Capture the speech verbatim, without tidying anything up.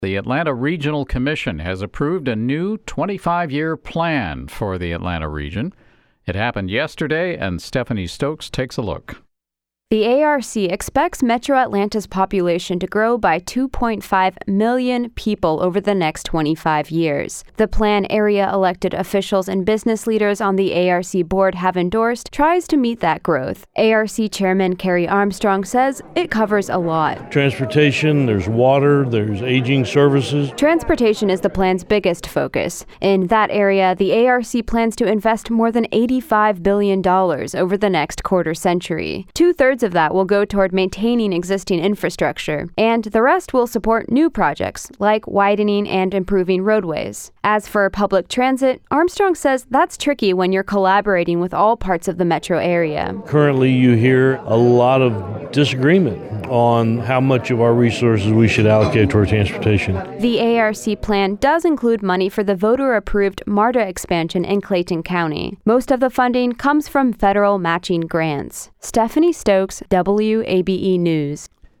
The Atlanta Regional Commission has approved a new twenty-five-year plan for the Atlanta region. It happened yesterday, and Stephanie Stokes takes a look. The A R C expects Metro Atlanta's population to grow by two point five million people over the next twenty-five years. The plan area elected officials and business leaders on the A R C board have endorsed tries to meet that growth. A R C Chairman Kerry Armstrong says it covers a lot. Transportation, there's water, there's aging services. Transportation is the plan's biggest focus. In that area, the A R C plans to invest more than eighty-five billion dollars over the next quarter century. Two-thirds of that will go toward maintaining existing infrastructure, and the rest will support new projects like widening and improving roadways. As for public transit, Armstrong says that's tricky when you're collaborating with all parts of the metro area. Currently, you hear a lot of disagreement on how much of our resources we should allocate toward transportation. The A R C plan does include money for the voter-approved MARTA expansion in Clayton County. Most of the funding comes from federal matching grants. Stephanie Stokes, W A B E News.